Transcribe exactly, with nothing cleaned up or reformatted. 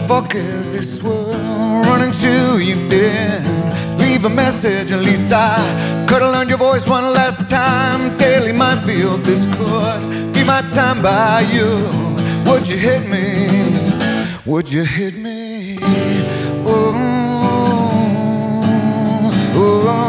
fuck is this world running to you, dear? Leave a message, at least I could have learned your voice one last time. Daily minefield, this could be my time by you. Would you hit me? Would you hit me? Oh, oh.